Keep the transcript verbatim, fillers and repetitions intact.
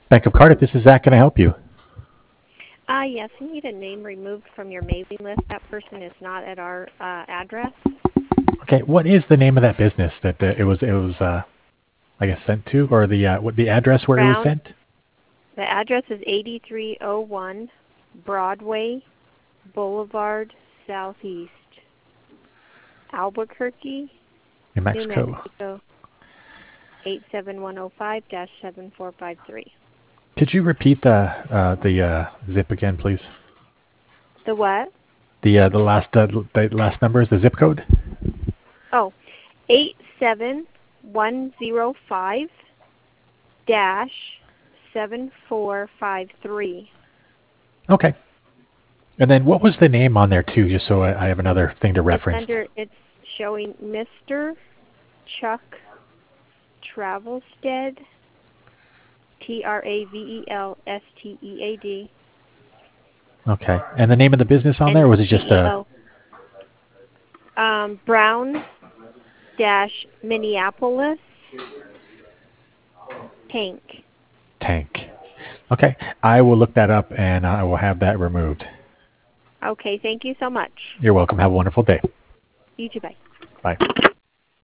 Bank of Cardiff, this is Zach. Can I help you? Uh, yes, I need a name removed from your mailing list. That person is not at our uh, address. Okay, what is the name of that business that uh, it was, it was, uh, I guess, sent to, or the uh, what the address where it was Brown. sent? The address is eighty-three oh one Broadway Boulevard Southeast, Albuquerque, New New Mexico. Mexico, eight seven one oh five dash seven four five three. Could you repeat the uh, the uh, zip again, please? The what? The uh, the last uh, the last number is the zip code. Oh, eight seven one zero five dash seven four five three. Okay. And then what was the name on there too, just so I, I have another thing to reference? It's under. It's showing Mister Chuck Travelstead. T R A V E L S T E A D. Okay. And the name of the business on there, or was it just a... Um, Brown dash Minneapolis Tank. Tank. Okay. I will look that up, and I will have that removed. Okay, thank you so much. You're welcome. Have a wonderful day. You too, bye. Bye.